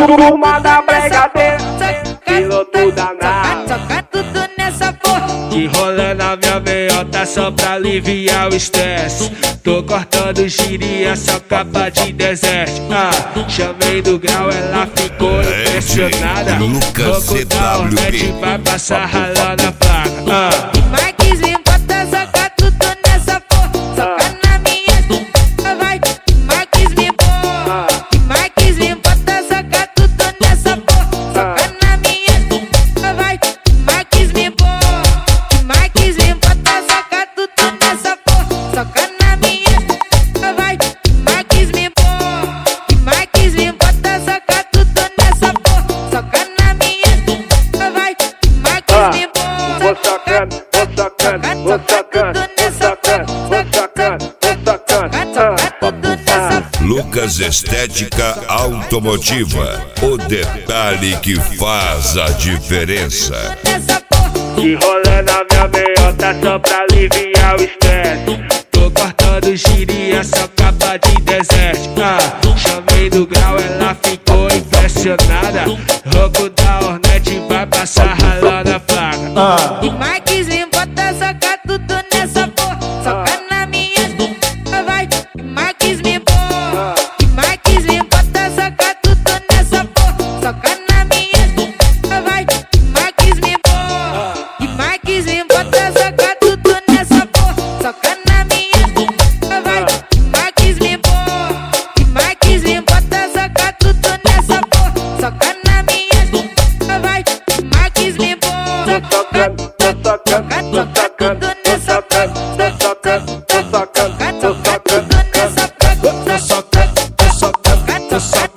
turma da brigadeira, piloto danado. Soca tudo nessa porra. Que rola na minha meiota só pra aliviar o estresse. Tô cortando giria, só capa de deserto. Chamei do grau, ela ficou impressionada. Lucas Vou dar o net, vai passar ralando a placa. Marques me bota, soca tudo nessa porra. Soca na minha bunda, vai. Marques me bota. Marques me bota, soca tudo nessa porra. Soca na minha bunda, vai. Marques me bota. Marques me bota, soca tudo nessa porra. Soca na minha bunda, vai. Marques me bota. Marques me bota, soca tudo nessa porra. Soca na minha bunda, vai. Marques me bota. Vou sacando, vou sacando, vou sacando, vou sacando, vou sacando, vou sacando. Lucas Estética Automotiva, o detalhe que faz a diferença. Que rola na minha meiota só pra aliviar o estresse. Tô cortando giria, só capa de deserto. Chamei do grau, ela ficou impressionada. Rouco da Hornet, vai passar ralando a placa. E Marques me bota, soca tudo nessa porra. Soca na minha bunda, vai. E Marques me bota. E Marques me bota, soca tudo nessa porra. Soca na minha bunda, vai. E Marques me bota. E Marques me bota, soca tudo nessa porra. Soca na minha bunda, vai. E Marques me bota. E Marques me bota, soca tudo nessa porra. Soca na minha bunda, vai. E Marques me bota. Tô sacando, tô sacando, tô sacando, tô sacando, tô sacando, tô sacando, tô sacando, tô sacando. Tô socando, tô socando, tô socando.